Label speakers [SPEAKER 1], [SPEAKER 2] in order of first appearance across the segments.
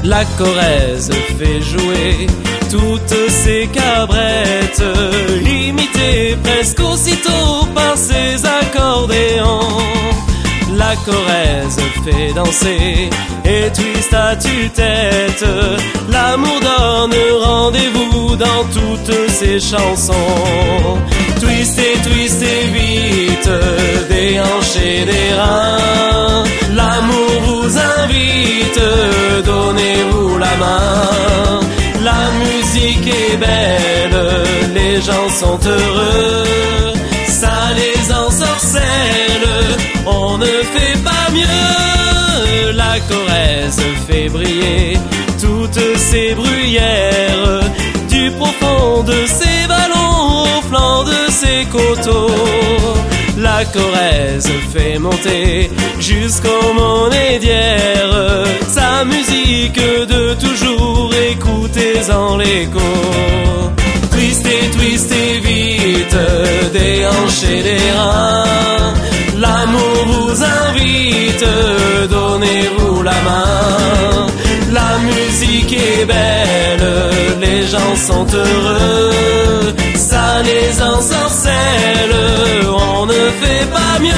[SPEAKER 1] La Corrèze fait jouer toutes ses cabrettes, imitées presque aussitôt par ses accordéons. La Corrèze fait danser et twist à tue-tête. L'amour donne rendez-vous dans toutes ses chansons. Twistez, twistez vite, déhanchez des reins. L'amour vous invite, donnez-vous la main. La musique est belle, les gens sont heureux. Ça les ensorcelle, on ne fait pas mieux. La Corrèze fait briller toutes ses bruyères, du profond de ses vallons au flanc de ses coteaux. La Corrèze fait monter jusqu'aux monédières sa musique de toujours, écoutez-en l'écho. Twistez, twistez vite, déhanchez les reins. L'amour vous invite, donnez-vous la main. La musique est belle, les gens sont heureux. Ça les ensorcelle, on ne fait pas mieux.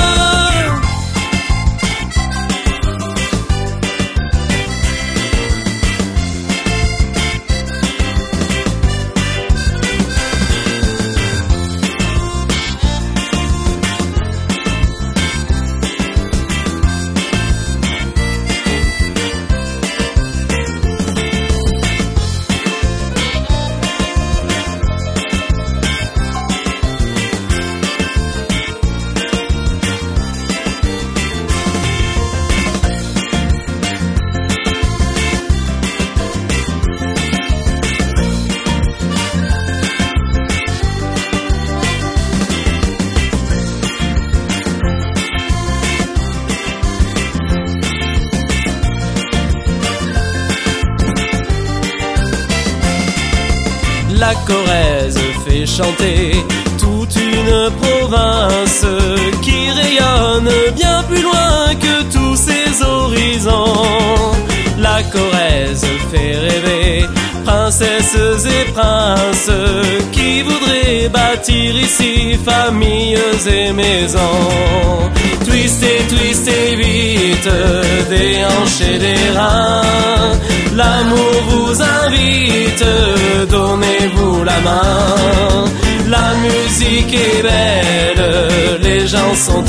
[SPEAKER 1] La Corrèze fait chanter toute une province qui rayonne bien plus loin que tous ses horizons. La Corrèze fait rêver princesses et princes qui voudraient bâtir ici familles et maisons. Twistez, twistez vite, déhanchez des reins. L'amour vous invite, donnez-vous la main. La musique est belle, les gens sont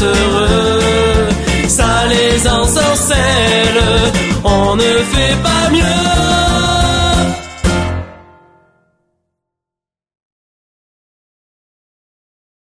[SPEAKER 1] heureux. Ça les ensorcelle, on ne fait pas mieux.